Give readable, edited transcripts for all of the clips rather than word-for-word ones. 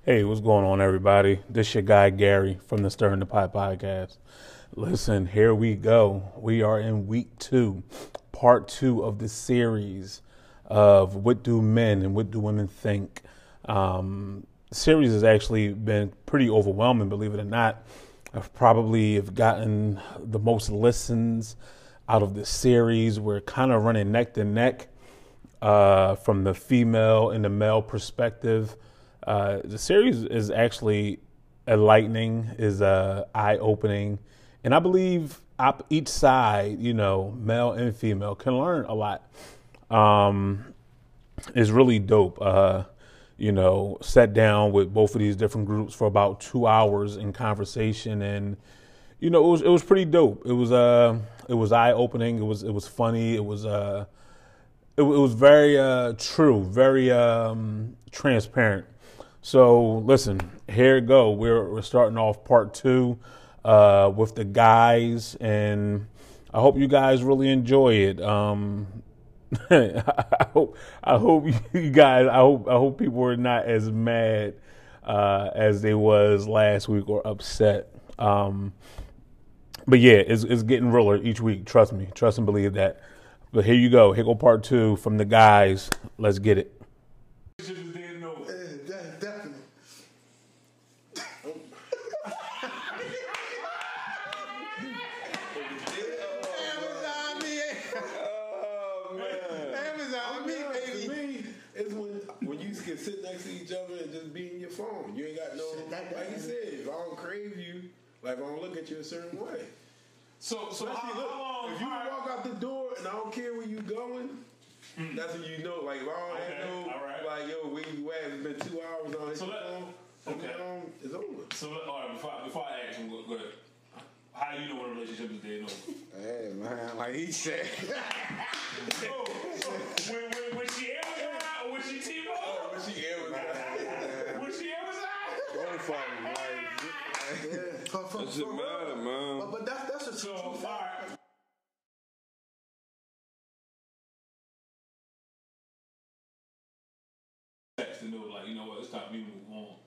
Hey, what's going on, everybody? This your guy Gary from the Stirring the Pot podcast. Listen, here we go. We are in week 2, part 2 of the series of What Do Men and What Do Women Think. The series has actually been pretty overwhelming, believe it or not. I've probably have gotten the most listens out of the series. We're kind of running neck to neck from the female and the male perspective. The series is actually enlightening, is eye-opening, and I believe each side, male and female, can learn a lot. It's really dope. Sat down with both of these different groups for about 2 hours in conversation, and it was pretty dope. It was eye-opening. It was funny. It was very true, very transparent. So listen, here it go. We're starting off part 2 with the guys, and I hope you guys really enjoy it. I hope you guys. I hope people are not as mad as they was last week or upset. But yeah, it's getting realer each week. Trust me, trust and believe that. But here you go. Here go part 2 from the guys. Let's get it. Sit next to each other and just be in your phone. You ain't got no, like you said, if I don't crave you, like if I don't look at you a certain way. So how long? If you walk out the door and I don't care where you going, that's when you know. Like if I don't like yo, where you at? It's been 2 hours on his phone. It's over. So all right, before I ask him, go ahead. How do you know when a relationship is dead? Hey man, like he said. When she Amazon or when she T-Mobile? When she Amazon. When she Amazon? Don't fuck me, That shit matter, man. But that's a so far. To know, like, you know what, it's time for me to move on.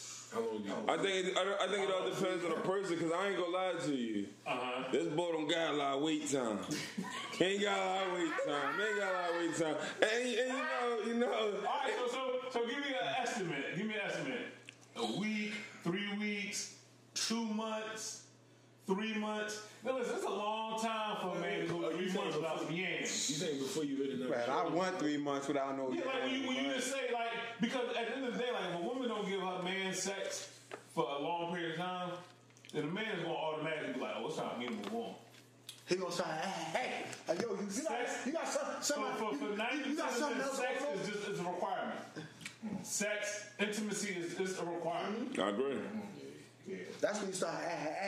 I think it all depends on the person, because I ain't gonna lie to you. This boy don't got a lot of wait time. He ain't got a lot of wait time. And you know. All right, so give me an estimate. Give me an estimate. A week, 3 weeks, 2 months, 3 months. Now listen, it's a long time for a man to go 3 months without some yams. You saying before you hit another? Man, I went 3 months without no. Yeah, like when you just say like, because at the end of the day, like if a woman don't give her man sex for a long period of time, then the man is gonna automatically be like, oh, it's time for me to move on. He gonna say, hey, yo, you got something. For 90% else. Sex is a requirement. Sex, intimacy is a requirement. I agree. Yeah. That's when you start.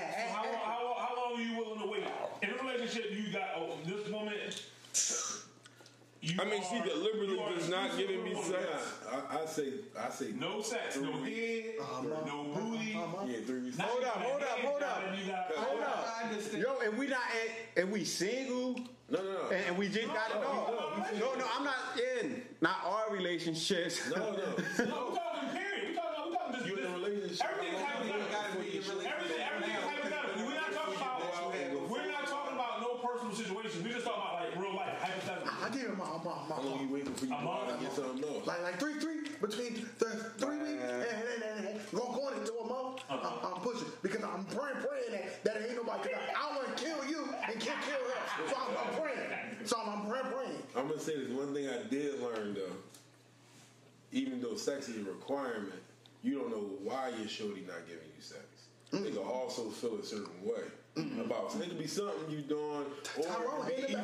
How long are you willing to wait? In a relationship, you got this woman. She deliberately is not giving me sex. I say no sex, no head, no booty. Yeah, 3 weeks. Hold up. Yo, if we single. No. And we just got it off. No, I'm not in. Not our relationships. No. We're talking period. We're talking just. You're in a relationship. Everything's hypothetical. Everything's hypothetical. We're not talking about no personal situation. We're just talking about like real life, hypothetical. I give him my. How long you waiting for you to get something else? Like three between the 3 weeks and going into a month. I'm pushing because I'm praying that ain't nobody. Cause I want to kill you and kill her. So I'm praying. So I'm praying. I'm gonna say this one thing I did learn though. Even though sex is a requirement, you don't know why your shorty not giving you sex. They can also feel a certain way about. So it could be something you doing, or even.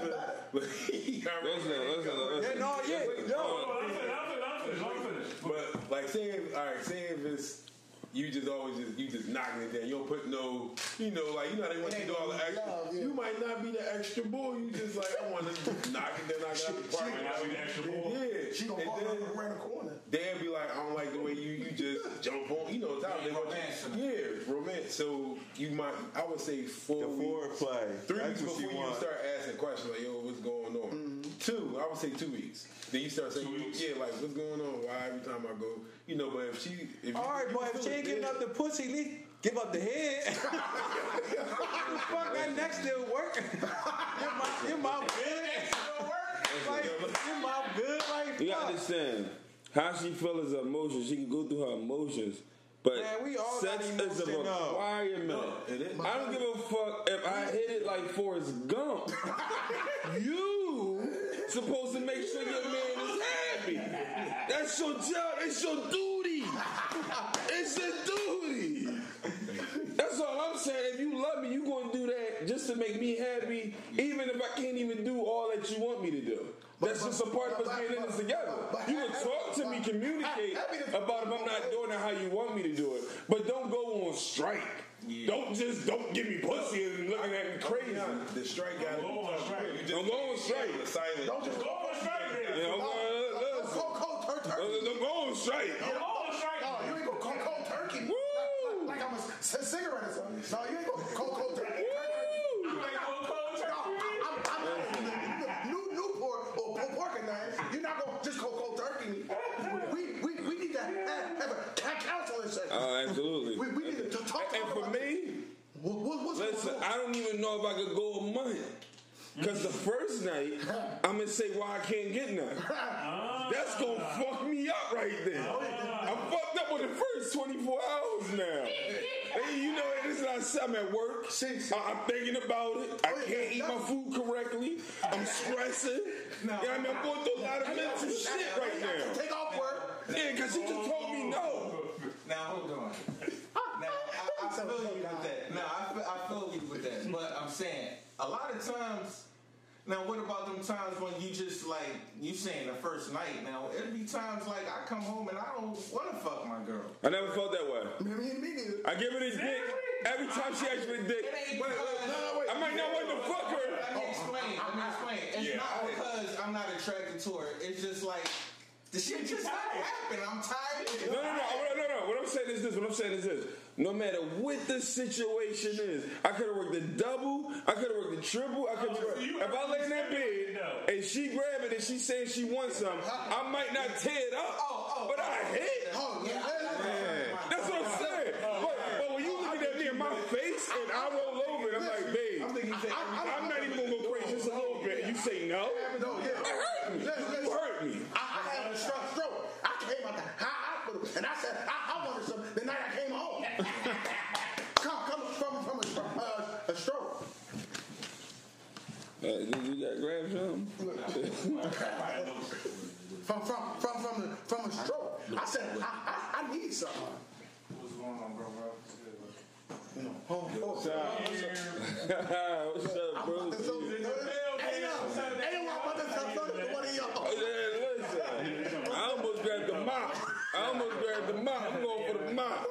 But like saying if it's you just knocking it down. You don't put no, they want you to do all the extra. You might not be the extra boy. You just like I want to knock it down. I got the party. Yeah, she gonna fall around the corner. They'll be like, I don't like the way you just jump on. Romance. So you might, I would say 4 weeks. Foreplay. 3 weeks before you start asking questions like, yo, what's going on? 2. I would say 2 weeks. Then you start saying, yeah, like what's going on? Why every time I go, you know? But if all right, boy, if she ain't giving up the pussy, at least give up the head. Fuck, that neck still working. Your mouth good. Like, your mouth good. Like, you gotta understand how she feels her emotions. She can go through her emotions. But man, we all sex is a requirement. No, I don't give a fuck if I hit it like Forrest Gump. You supposed to make sure your man is happy. That's your job. It's your duty. It's your duty. That's all I'm saying. If you love me, you gonna do that just to make me happy, even if I can't even do all that you want me to do. That's just a part of us being in this together. You can talk to me, communicate about if I'm not doing it how you want me to do it. But don't go on strike. Yeah. Don't give me pussy and looking at me crazy. The strike got to go on strike. Don't go on strike. Don't just go on strike. Don't go on strike. No, you ain't go cold turkey. Like I'm a cigarette or something. No, you ain't go cold turkey. You're not gonna just cold turkey. We need to have a counseling session. Absolutely. We need to talk. And for me, listen, I don't even know if I could go a month. Because the first night, I'm going to say why I can't get none. That's going to fuck me up right there. I'm fucked up with the first 24 hours now. Hey, you know, it's not something at work. I'm thinking about it. I can't eat my food correctly. I'm stressing. I'm going through a lot of mental shit right now. Take off work. Yeah, because she just told me no. Now, hold on. Now, I feel you with that. Now, I feel you with that. But I'm saying, a lot of times, now what about them times when you just like, you saying the first night, now it'd be times like I come home and I don't want to fuck my girl. I never felt that way. Me neither. I give her this dick every time she asks me a dick. I might not want to fuck her. Let me explain. It's not because I'm not attracted to her. It's just like, the shit just not happen. I'm tired. No. What I'm saying is this. No matter what the situation is, I could have worked the double, I could have worked the triple, if I lay in that bed and she grab it and she saying she wants something, I might not tear it up, but I hit. That's what I'm saying. But when you looking at me in my face and I roll over and I'm like, babe, I'm not even going to go crazy just a little bit. And you say no? It hurt me. You hurt me. I had a stroke. I came out the hospital and I said, I wanted some the night I came home. Come from a stroke. You got grab something? From a stroke. I said, I need something. What's going on, bro? What's up, bro? Listen, I almost grabbed the mop. I'm going for the mop.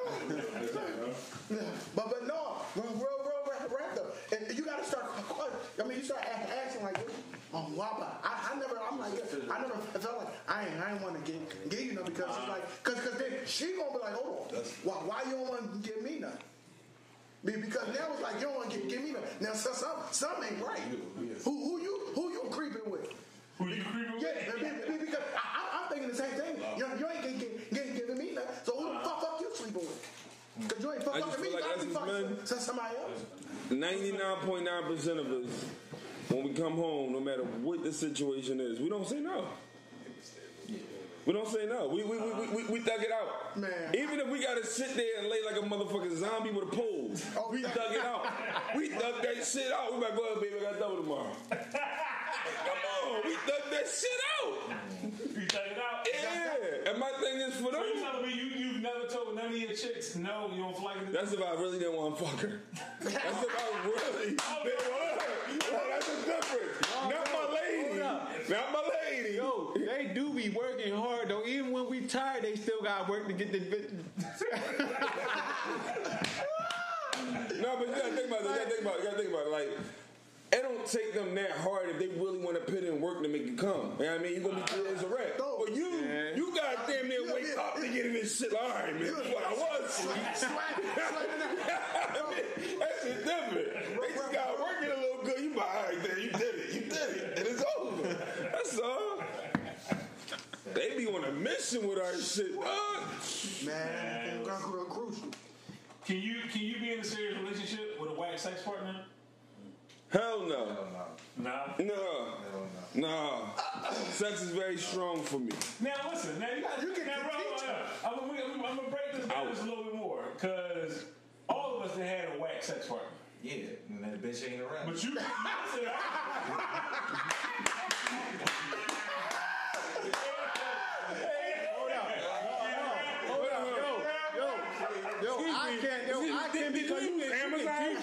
But no, real wrapped up. And you gotta start. I mean, you start acting like this. I never felt like I ain't want to get you know because it's like because then she gonna be like, hold on, why you don't want to give me nothing? Because now it's like you don't want to give me nothing. Now something ain't right. Who you creeping with? Who you creeping with? Yeah, because I'm thinking the same thing. You ain't giving me nothing. So who the fuck you sleeping with? Because you ain't fucking me. Like I be fucking somebody else. 99.9% of us, when we come home, no matter what the situation is, we don't say no. We don't say no. We thug it out. Man. Even if we gotta sit there and lay like a motherfucking zombie with a pole, we thug it out. We thug that shit out. We might go ahead, baby, I got double tomorrow. Come on, we thug that shit out. You thug it out? Yeah. And my thing is for them. So you telling me you've never told none of your chicks no, you don't like it? That's if I really didn't want to fuck her. That's if I really didn't want her. That's the difference. Not my lady. Not my lady. Yo, they do be working hard though. Even when we tired, they still got work to get this bitch. No, but you gotta think about it. You gotta think about it. Like, it don't take them that hard if they really want to put in work to make it come. You know what I mean? You're going to be as a rat. But you got damn near wake up to get in this shit. All right, man. What I was. That's just different. They just got working a little good. You be all right there. You did it. And it's over. That's on a mission with our shit, dog. Man, it's crucial. Can you be in a serious relationship with a whack sex partner? Hell no. Nah. No. Sex is very strong for me. Now listen, now you can I'm gonna break this down just a little bit more, because all of us that had a whack sex partner. Yeah, and that bitch ain't around. But you I can't because you can Amazon.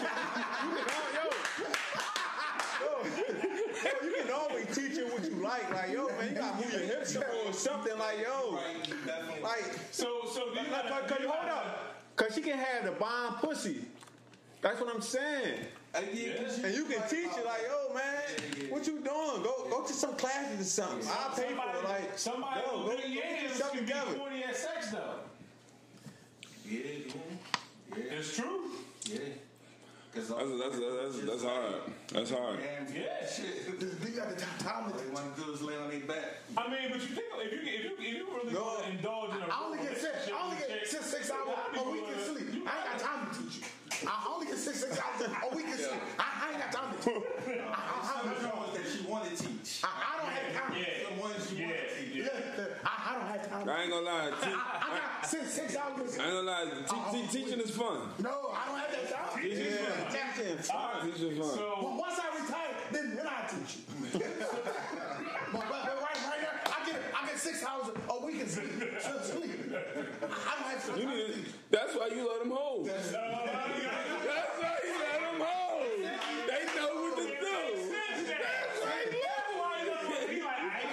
You can always teach it what you like. Like, yo, man, you gotta move your hips or something. Like, yo, like, so hold up, cause she can have the bomb pussy. That's what I'm saying. And you can teach it like, yo, man, what you doing? Go to some classes or something. I'll pay for it. Like, somebody go get something together. Corny at sex though. Yeah. It's true. Yeah. That's hard. That's hard. Yeah. Shit. You got the time to All they want to do is lay on their back. I mean, but you think if you really want to indulge in I only get 6 hours a week of sleep. I ain't got time to teach you. I only get 6 hours a week of sleep. I ain't got time to teach you. Some ones that you want to teach. I don't have time. The ones you want to teach. I don't have time. I ain't gonna lie. I got 6 hours of sleep. I ain't gonna lie. Teaching is fun. No, I don't have that time. Teaching is fun. Teaching is fun. Well, once I retire, then I teach you. but right now, I get 6 hours a week of sleep. I don't have time. That's why you let them hold. That's why you let them hold. They know what to do. That's why you let them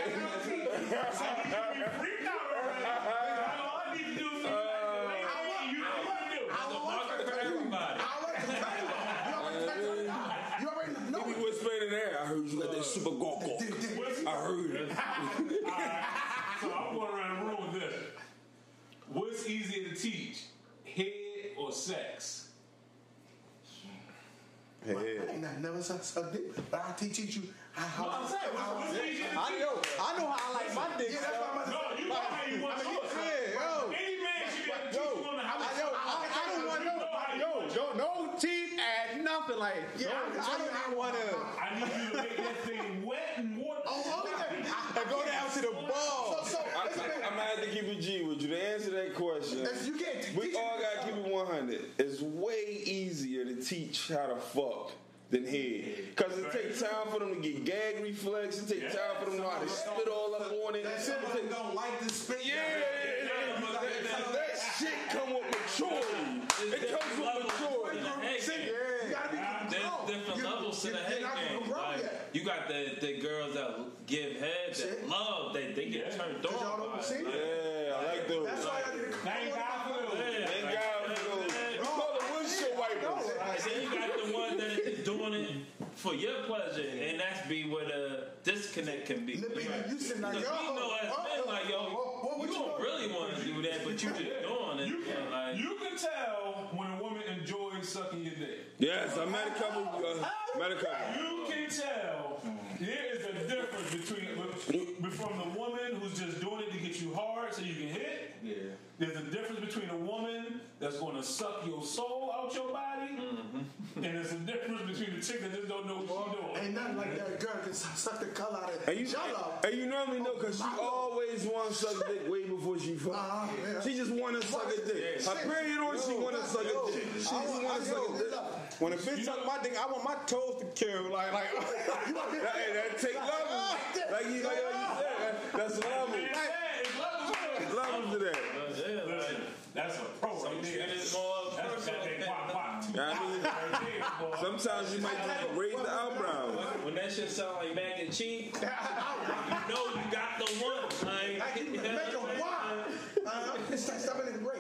He be whispering in there. I heard you got that super gawk. I heard it. So I'm going around the room with this. What's easier to teach, head or sex? I ain't never sucked dick, but I teach you how. I'm saying, what's easier to teach? I know how I like my dick. No, you know how you want yours. Any man should be able to teach you on how I don't want no teeth and nothing like. I don't even want to. I need you to make that thing wet and water. And go down to the ball. I'm gonna have to keep it G with you. To answer that question, we all gotta keep it 100. It's way easier to teach how to fuck than head. Because it takes time for them to get gag reflex. It takes time for them to know how to spit all up on it. Some don't like to spit. That shit come with maturity. It comes with maturity. There's different levels to the head game. Like, you got the girls that give head, that love, they get turned on. I like those. That's why I did it. Thank God for those. Thank God for those. We call them windshield wipers. Then you got the one that is doing it for your pleasure, and that's be where the disconnect can be. You sitting like, Because we know as men, like, yo, you don't really want to do that, but you just doing it. You can tell when a woman enjoys sucking your dick. Yes, I met a couple. You can tell there is a difference from the woman who's just doing it to get you hard so you can hit. Yeah. There's a difference between a woman that's going to suck your soul out your body, and there's a difference between the chick that just don't know what she's doing. Ain't nothing like that girl can suck the color out of it. And you normally know because she always wants to suck dick way before she fuck. She just want to suck a dick. Her period on, she want to suck a dick. She just want to suck a dick. When a bitch suck my dick, I want my toes to curl. Like hey, that take levels. Like you said, that's levels. There's levels to that. That's a pro right there. That's that big pop. Sometimes you might just raise the eyebrows. When that shit sound like mac and cheese, you know you got the one. Like, Make a why? Stop it in the break.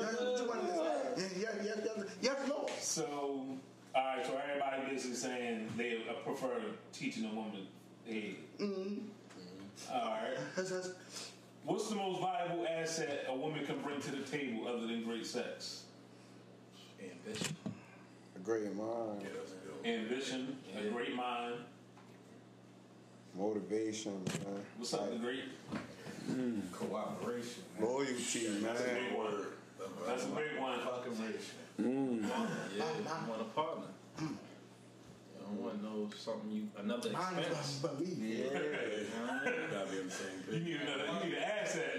Yes, Lord. So, alright, so everybody basically saying they prefer teaching a woman head. Alright. What's the most valuable asset a woman can bring to the table other than great sex? ambition. A great mind. Ambition, a great mind. Motivation, man. What's up, the great? Cooperation. Loyalty, man. That's a big one. That's a big one. Cooperation. Yeah, you want a partner. You don't want no something another expense. Believe. Yeah. Gotta be on the same page. You need an asset.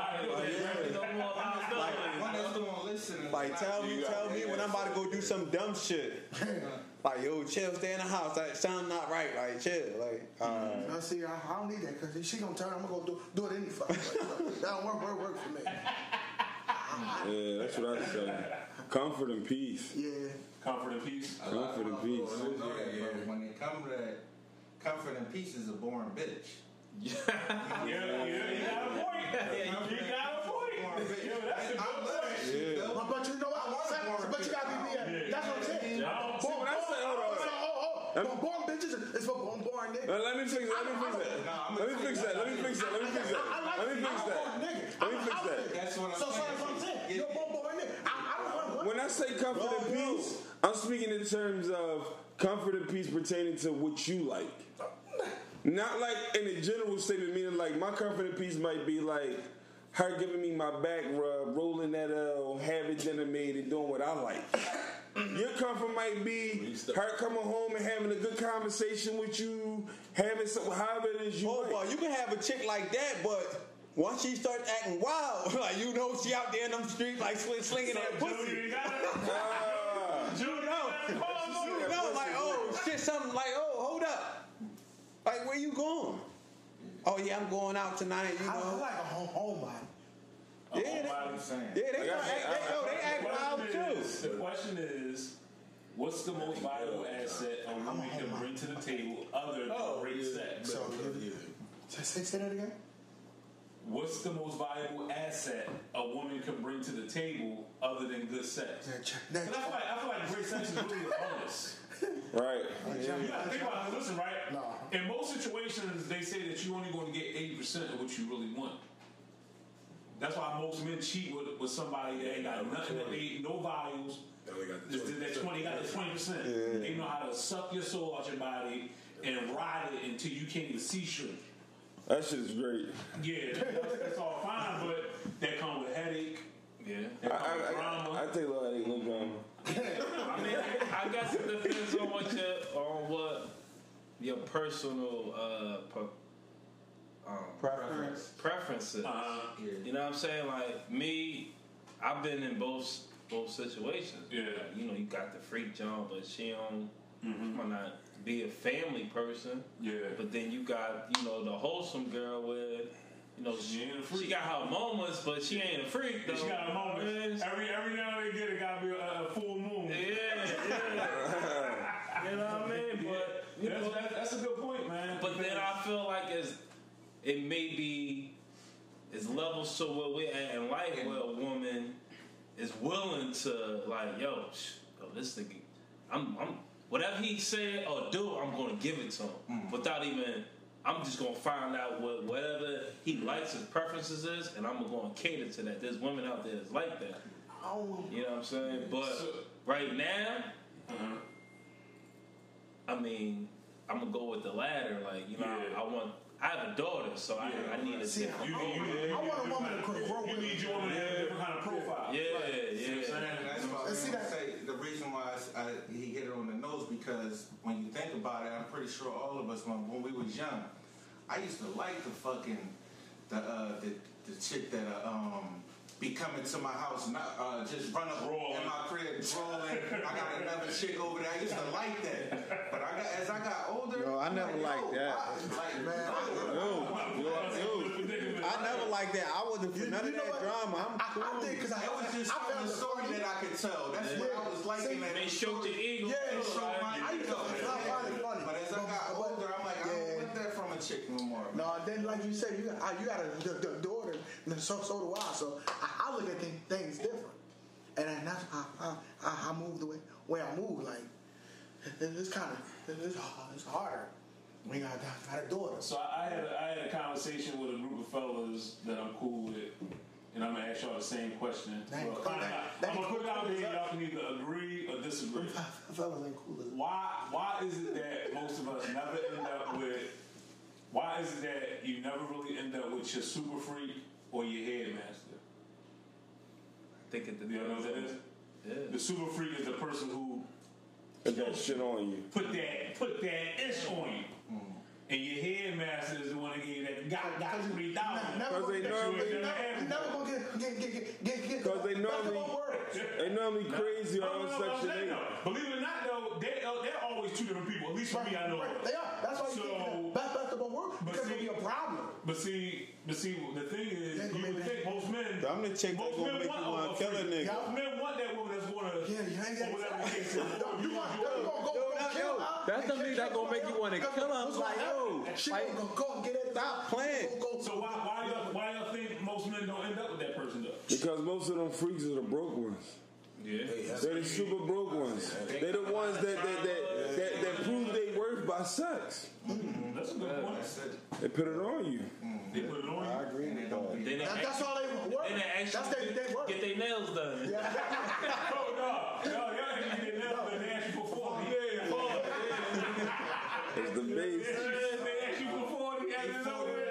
Like tell me when I'm about to go do some dumb shit. Like, yo, chill, stay in the house. Like, something not right. Like, chill. Like, Now, see, I don't need that because she gonna turn. I'm gonna go do it any fucking way. That don't work for me. Yeah, that's what I say. Comfort and peace. Yeah. Comfort and peace. Comfort and peace. When it comes to that, comfort and peace is a boring bitch. Yeah, you got a point. You got a point. Yo, that's a good point. But you know what? But you gotta be that's what I'm saying. When I say, hold on. Born bitches is for boring niggas. Let me fix that. That's what I'm So saying. that's what I'm saying. You're born nigga. I don't want. When I say comfort and peace, I'm speaking in terms of comfort and peace pertaining to what you like. Not like in a general statement, meaning like my comfort and peace might be like her giving me my back rub, rolling that having dinner made and doing what I like. Your comfort might be her coming home and having a good conversation with you, having some, however it is you like. well, you can have a chick like that, but once she starts acting wild, like you know she out there in them streets like slinging that pussy. No, like oh shit, something like hold up, like where you going? Oh yeah, I'm going out tonight. You I know, like a homebody. they act wild too. The question is, what's the most valuable asset a woman can bring to the table other than great sex? So, say that again. What's the most valuable asset a woman can bring to the table other than good sex? And I feel like great sex is really a bonus. Right. You gotta think about it. Listen, right? No. In most situations, they say that you're only going to get 80% of what you really want. That's why most men cheat with somebody that ain't got nothing, that they no values. That 20 got the 20%. They know how to suck your soul out your body and ride it until you can't even see straight. That shit is great. Yeah, that's all fine, but that comes with headache. Yeah, that comes with drama. I take a little headache, no drama. I mean, I guess it depends on what your personal preferences. You know what I'm saying? Like me, I've been in both situations. Yeah, like, you know, you got the freak John, but she don't might not be a family person. Yeah, but then you got the wholesome girl with. She got her moments, but she ain't a freak though. She got her moments. Every now and again, it gotta be a full moon. Yeah. You know what I mean? But that's a good point, man. But then I feel like it may be levels to where we're at in life where a woman is willing to like, yo, this nigga, I'm whatever he said or do, I'm gonna give it to him without even. I'm just gonna find out whatever he likes, his preferences is, and I'm gonna cater to that. There's women out there that's like that. You know what I'm saying? But right now, I mean, I'm gonna go with the latter. Like, I have a daughter, so I need a different. I want a woman to grow with me. You need your woman to have a different kind of profile. Yeah. That's why I was gonna say the reason why he hit it on the nose, because when you think about it, I'm pretty sure all of us when we was young, I used to like the fucking the chick that be coming to my house, not just run up in my crib, rolling. I got another chick over there. I used to like that, but as I got older, no, I never liked that. I never liked that. I wasn't for none of that drama. I'm cool. I think because I was just the story that I could tell. That's what I was liking. They showed your ego. Yeah, they showed my ego. But as I got older, I'm like, I don't want that from a chick no more. No, then like you said, you got a daughter, and so do I. So I look at things different, and that's how I move the way I move. Like it's harder. We got a daughter. So I had a conversation with a group of fellas that I'm cool with, and I'm gonna ask y'all the same question. I'm gonna put it out there. Y'all can either agree or disagree. Fellas ain't cool. Why is it that most of us never end up with Why is it that you never really end up with your super freak or your headmaster? I think it You know what that is? Yeah. The super freak is the person who Put that shit on you. put that ish on you. And your headmaster is the one that gave you that got $3,000. Because they normally, they normally crazy on Section 8. Believe it or not, though, they're always two different people. At least for me, I know. They are. That's why you think basketball work because it'll be a problem. But see, the thing is, you would think most men. I'm the chick that's gonna make you want to kill a nigga. Most men want that woman that's gonna. Whatever the case is. That's the thing that's gonna make you want to kill him. Like, yo, she gonna go and get it. Stop playing. So why y'all think most men don't end up with that person though? Because most of them freaks are the broke ones. Yeah. They're the super broke ones. They're the ones that prove their worth by sex. That's a good point. They put it on you. They put it on you. I agree with that. That's all they work. Then they actually That's they work. get their nails done. Oh no, y'all ain't get their nails done. They ask you for 40. It's the base. They ask you for 40. And it's over there.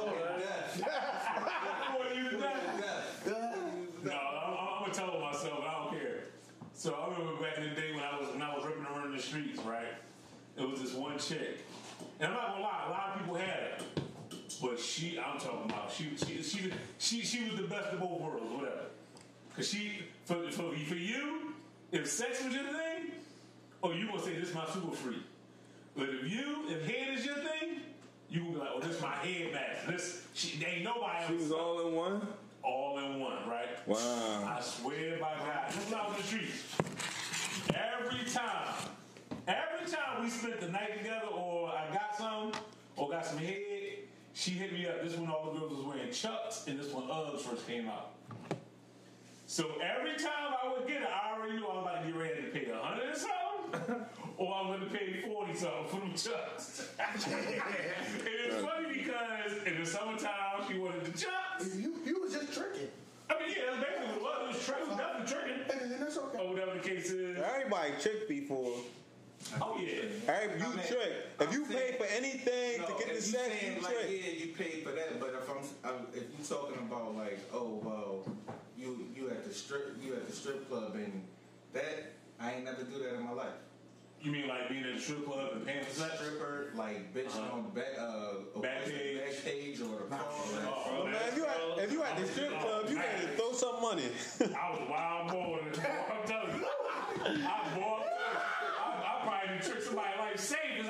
No, I'm gonna tell myself. I don't care. So I remember back in the day when I was ripping around in the streets, right? It was this one chick, and I'm not gonna lie, a lot of people had her, but I'm talking about she was the best of both worlds, whatever. Cause for you, if sex was your thing, or you gonna say this is my super freak. But if head is your thing, you gonna be like, oh, this is my head master. There ain't nobody else. She was all in one? All in one, right? Wow. I swear by God. Just out in the streets. Every time we spent the night together, or I got some head, she hit me up. This one all the girls was wearing Chucks, and this one Uggs first came out. So every time I would get it, I already knew I was about to get ready to pay $100 and something, or I was going to pay $40 something for them Chucks. And it's funny because in the summertime she wanted the Chucks. You was just tricking. I mean, yeah, that's basically what it was. It was definitely tricking. And that's okay. Or whatever the case is. Everybody tricked before. Oh yeah. You trick. If you pay for anything to get the sex, you like, trick. yeah, you paid for that. But if you talking about like, oh well, you at the strip club and that, I ain't never do that in my life. You mean like being at a strip club and paying for sex? Stripper, like bitching on the back page or the Oh, man, if you at the strip club, you got to throw some money. I was a wild boy. I'm telling you, I probably done tricked somebody like savings.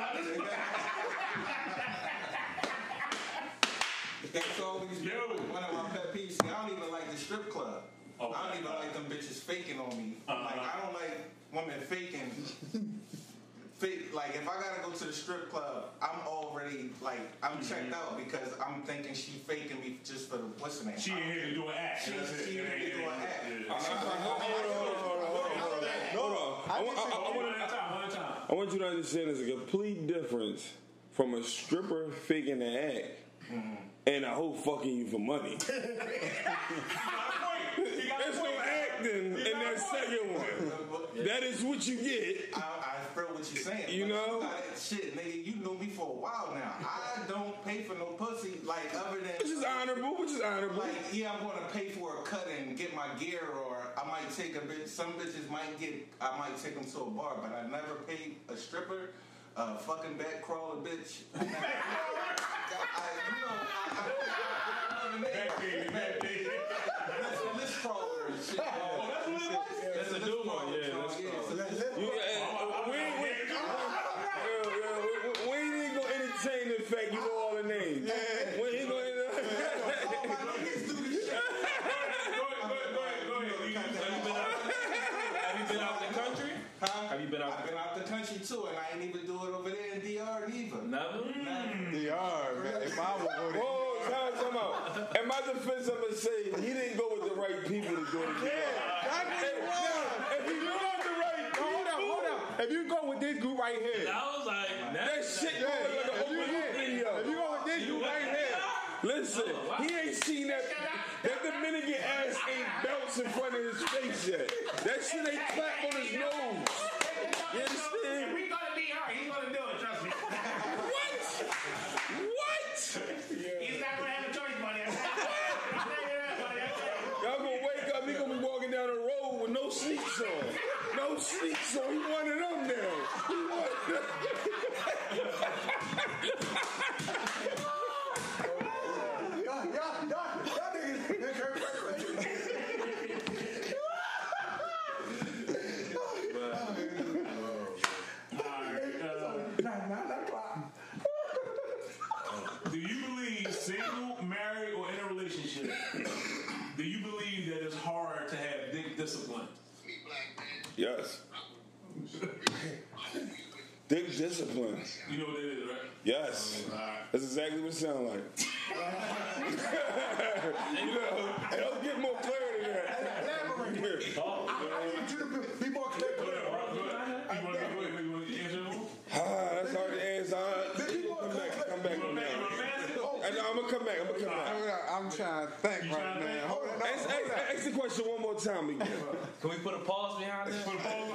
That's always been one of my pet peeves. See, I don't even like the strip club. I don't even like them bitches faking on me. Like I don't like women faking. Like if I gotta go to the strip club, I'm already like I'm checked out because I'm thinking she faking me just for the what's the name? She ain't here to do an act. She ain't here to do an act. Hold on. I want you to understand there's a complete difference from a stripper faking an act and a hoe fucking you for money. There's no acting in that second one. That is what you get. I feel what you're saying. You know? Shit, nigga, you know me for a while now. I don't pay for no pussy, like, other than... Which is honorable. Like, yeah, I'm going to pay for a cut and get my gear, or I might take a bitch... Some bitches I might take them to a bar, but I never paid a stripper, a fucking back crawler bitch. Let's crawler and shit. Oh, that's what it was? That's a new one, yeah. We ain't even gonna entertain the fact you know all the names. We ain't gonna Have you been out the country? Huh? Have you been out? I've been out the country too, and I ain't even do it over there in DR neither. Never? DR, man. If I would go there. Whoa, time out. In my defense, I'm gonna say he didn't go with the right people to do it. If you go with the right people, Hold up. If you go with this group right here, I was like, that shit going like an open loop video. If you go with this group right here, Listen, he ain't seen that Dominican ass ain't belts in front of his face yet. That shit ain't clapped on his nose. You understand? If we gonna be her, he's gonna do it, trust me. What? What? He's not gonna have a choice, buddy. Y'all gonna wake up, he gonna be walking down the road with no sneaks on. No sneaks on. He one of them now. He one of them. Y'all niggas, Do you believe single, married, or in a relationship? Do you believe that it's hard to have dick discipline? Yes. Dick discipline. You know what it is, right? Yes. That's exactly what it sounds like. You know, don't get more clarity there. I need you to be more clear. That's hard to answer. Come back on that. I'm gonna come back. I'm trying to think right now. Hold on. Ask the question one more time again. Can we put a pause behind that?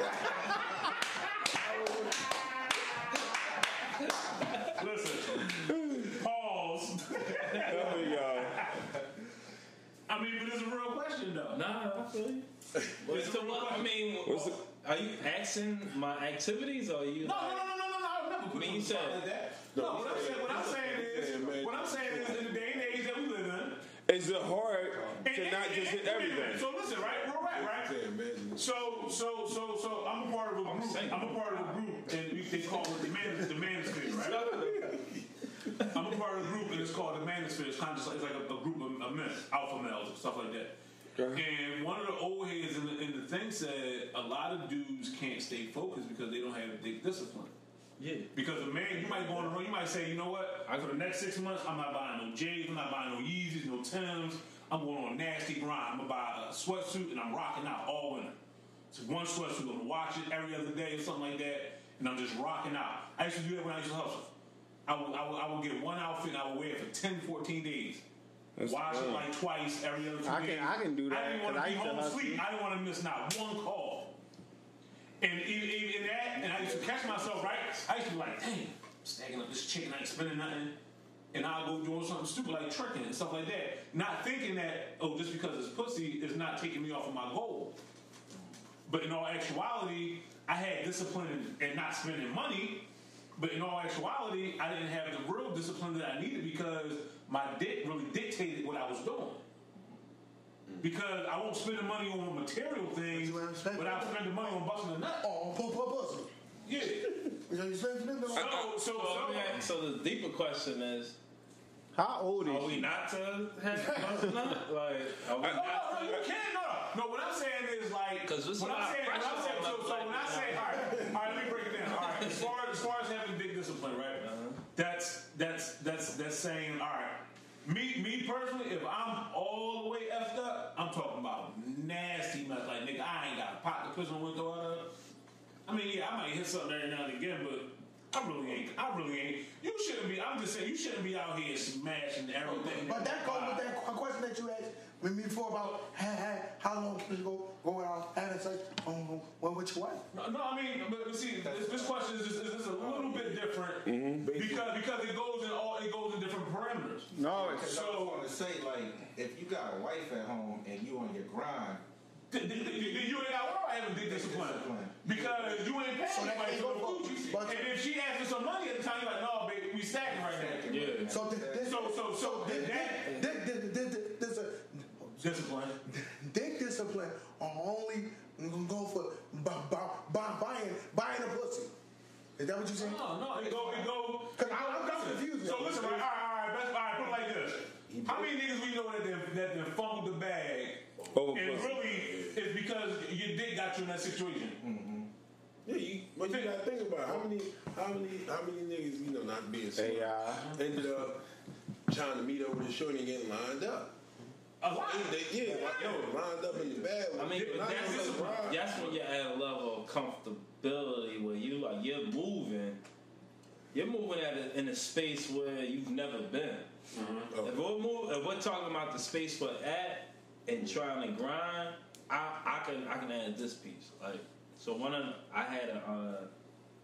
Listen, pause. There we go. I mean, but it's a real question, though. Nah, I feel you. So what? I mean, are you asking my activities, or are you? No. I would never put I mean, you said that. No, what I'm saying is, in the day and age that we live in, Is it hard to not just hit everything? So listen, right? We're right. So I'm a part of a group. And they call it the Manosphere, right? I'm a part of a group, and it's called the Manosphere. It's kind of just like a group of men, alpha males, and stuff like that. And one of the old heads in the thing said a lot of dudes can't stay focused because they don't have dick discipline. Yeah. Because a man, you might go on the road, you might say, you know what? For the next 6 months, I'm not buying no J's, I'm not buying no Yeezys, no Timbs. I'm going on a nasty grind. I'm gonna buy a sweatsuit and I'm rocking out all winter. It's one sweatsuit. I'm gonna wash it every other day or something like that, and I'm just rocking out. I used to do that when I used to hustle. I would get one outfit and I would wear it for 10, 14 days. Wash it like twice every other 2 days. I can do that. I didn't want to be home asleep. I didn't want to miss not one call. And in that, and I used to catch myself, right? I used to be like, dang, I'm stacking up this chicken, I ain't spending nothing. And I'll go doing something stupid like tricking and stuff like that. Not thinking that, just because it's pussy is not taking me off of my goal. But in all actuality, I had discipline and not spending money. But in all actuality, I didn't have the real discipline that I needed because my dick really dictated what I was doing. Because I won't spend the money on material things without spending money on busting a nut. Oh, busting. Yeah. So the deeper question is, how old is are we not to have bust a nut? Like, are we not to? You can't. No, what I'm saying is like, because this is when I'm saying, all right, let me break it down. All right, as far as having big discipline, right? That's saying, all right. Me personally, if I'm all the way effed up, I'm talking about nasty mess. Like, nigga, I ain't got a pot to push my window out of. I mean, yeah, I might hit something every now and again, but I really ain't. You shouldn't be. I'm just saying, you shouldn't be out here smashing everything. But that goes with that question that you asked with me before about how long can you go out having sex with your wife? No, I mean, but see, this question is a little bit different because it goes in different parameters. No, because I was going to say, like, if you got a wife at home and you on your grind. You ain't got to worry about having big discipline because you ain't paying anybody to go to Gucci. And if she asks for some money at the time, you're like, no, baby, we stacking right now. Yeah. So discipline. Dick discipline are only go for buying a pussy. Is that what you're saying? No, it go. Because I'm confused. So listen, all right, put it like this. How many niggas we know that fumbled the bag? And really, it's because your dick got you in that situation. Yeah, but you gotta think about how many niggas, not being smart, ended up trying to meet up with a shorty and getting lined up. A lot. Lined up in the bag. I mean, that's when you're at a level of comfortability where you're moving in a space where you've never been. If we're talking about the space we're at and trying to grind, I can add this piece. Like, so I had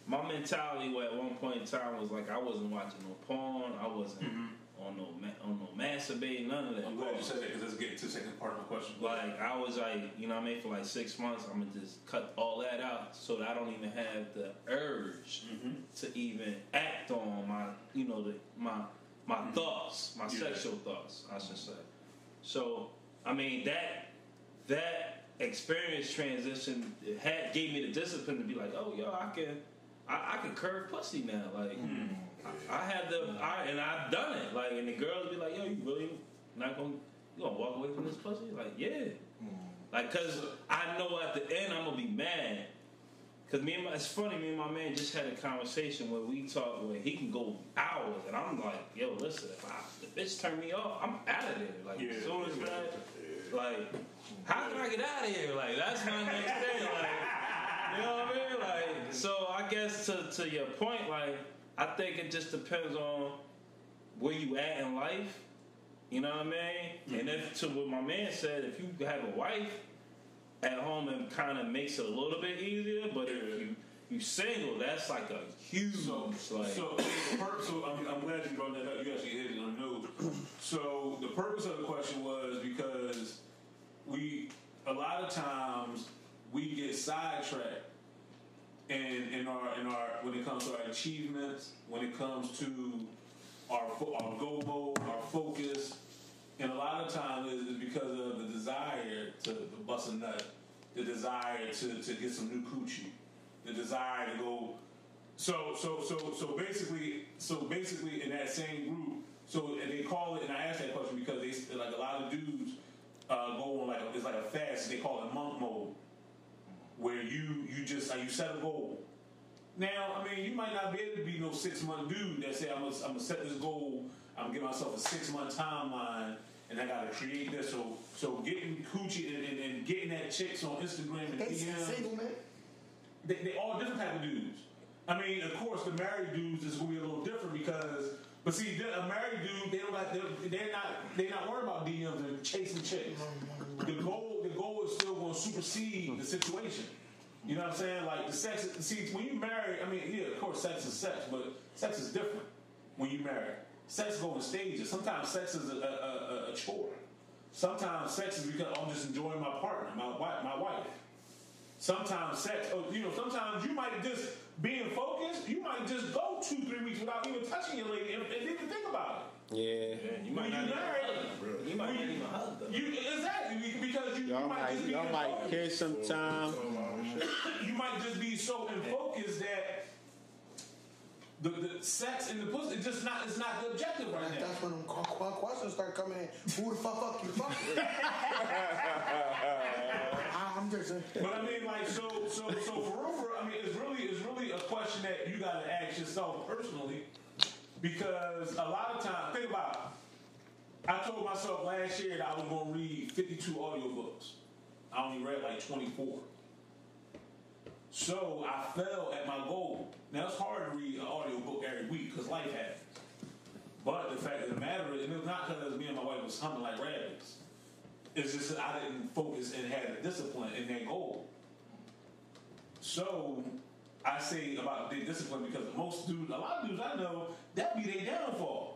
my mentality at one point in time was like I wasn't watching no porn. I wasn't on no masturbating, none of that. I'm glad you said that because let's get to the second part of my question. Like I was like, you know what I mean, for like 6 months, I'm gonna just cut all that out so that I don't even have the urge to even act on my, you know, my thoughts, my sexual thoughts, I should say. So I mean that experience transition gave me the discipline to be like, oh yo, I can curve pussy now, like. I had and I've done it. Like, and the girls be like, "Yo, you really not gonna walk away from this pussy?" Like, yeah, like, cause I know at the end I'm gonna be mad. Cause it's funny. Me and my man just had a conversation where we talked where he can go hours, and I'm like, "Yo, listen, if the bitch turn me off, I'm out of there." Like, as soon as that, like, how can I get out of here? Like, that's my next thing. Like, you know what I mean? Like, so I guess to your point, like. I think it just depends on where you at in life. You know what I mean? And if to what my man said, if you have a wife at home, it kind of makes it a little bit easier. But if you single, that's like a huge. So I'm glad you brought that up. You actually hit it on the nose. So the purpose of the question was because a lot of times we get sidetracked. And in our when it comes to our achievements, when it comes to our goal mode, our focus, and a lot of times it's because of the desire to bust a nut, the desire to get some new coochie, the desire to go. So basically in that same group. So and they call it, and I asked that question because they like a lot of dudes go on it's like a fast. They call it monk mode. Where you just like you set a goal. Now, I mean, you might not be able to be no 6-month dude that say I'm gonna set this goal. I'm gonna give myself a 6-month timeline, and I gotta create this. So getting coochie and getting that chicks on Instagram and DM. Single man. They all different type of dudes. I mean, of course, the married dudes is gonna be a little different because. But see, a married dude, they're not worried about DMs and chasing chicks. The goal is still going to supersede the situation. You know what I'm saying? Like the sex. See, when you marry, I mean, yeah, of course, sex is sex, but sex is different when you marry. Sex goes in stages. Sometimes sex is a chore. Sometimes sex is because I'm just enjoying my partner, my wife. Sometimes sex, sometimes you might just being focused. You might just go 2-3 weeks without even touching your lady and didn't think about it. Yeah, you might not even hug them. Exactly, because you might just be y'all might kiss sometime. You might just be so in focus that the sex and the pussy it's not the objective right now. That's when them questions start coming in. Who the fuck you fucking? I'm just saying. But I mean, like, so for real, I mean, it's really a question that you got to ask yourself personally, because a lot of times, think about it. I told myself last year that I was going to read 52 audiobooks. I only read like 24. So I fell at my goal. Now it's hard to read an audiobook every week because life happens. But the fact of the matter is, and it's not because me and my wife was humming like rabbits. It's just that I didn't focus and had the discipline in that goal. So I say about the discipline because a lot of dudes I know, that be their downfall.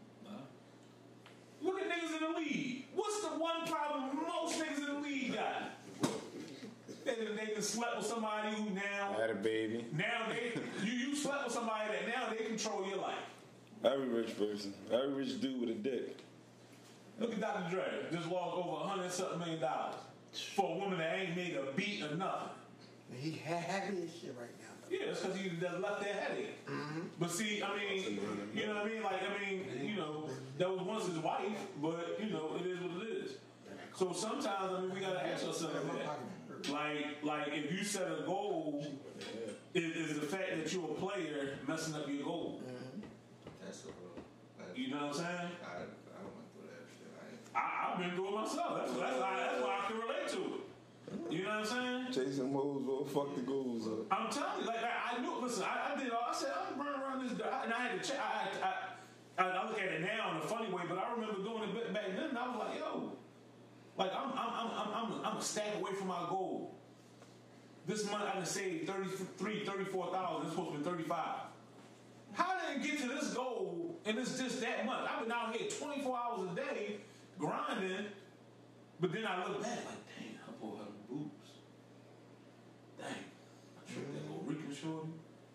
Look at niggas in the league. What's the one problem most niggas in the league got? They can slept with somebody who now had a baby. Now you slept with somebody that now they control your life. Every rich person, every rich dude with a dick. Look at Dr. Dre, just lost over $100-something million for a woman that ain't made a beat or nothing. He happy as shit right now. Yeah, it's because he just left that headache. Mm-hmm. But see, I mean, you know what I mean? Like, I mean, that was once his wife, but, it is what it is. So sometimes, I mean, we got to ask ourselves that. Like, if you set a goal, is the fact that you're a player messing up your goal? Mm-hmm. That's a real. You know what I'm saying? I went through that shit. I've been doing it myself. That's why I can relate to it. You know what I'm saying? Chasing hoes, well, fuck the goals up. I'm telling you, like I knew. Listen, I did all. I said I'm running around this, and I had to check. I look at it now in a funny way, but I remember doing it back then. And I was like, yo, like I'm a stack away from my goal. this month I can save 34,000. It's supposed to be 35. How did it get to this goal and it's just that much? I've been out here 24 hours a day grinding, but then I look back like, dang, I bought her boobs. Dang, I tricked that little Rican shorty.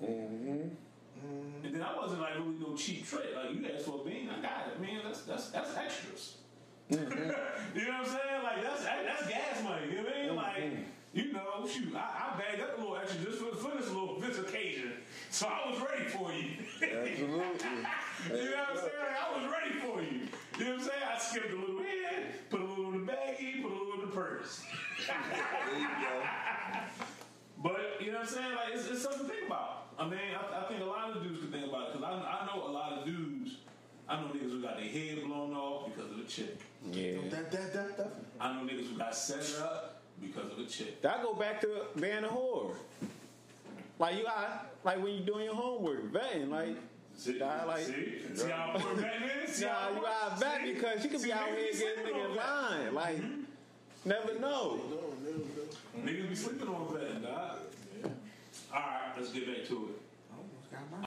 And then I wasn't like really no cheap trick. Like you asked for a bean, I got it, man. That's extras. You know what I'm saying? Like that's gas money. You know what I mean? Like you know, shoot, I bagged up a little extra just for this occasion. So I was ready for you. Absolutely. You know what I'm saying? I was ready for you. You know what I'm saying? I skipped a little in, put a little in the baggie, put a little in the purse. There you go. But you know what I'm saying? Like it's something to think about. I mean, I think a lot of dudes can think about it because I know a lot of dudes. I know niggas who got their head blown off because of the chick. Yeah. Definitely. I know niggas who got set up because of the chick. That go back to being a whore. Like you got, like when you doing your homework, vetting, like. See how I'm vetting in? See how you gotta vet because you could be out here getting niggas lying. Like, never know. Niggas be sleeping on vetting, dog. All right, let's get back to it.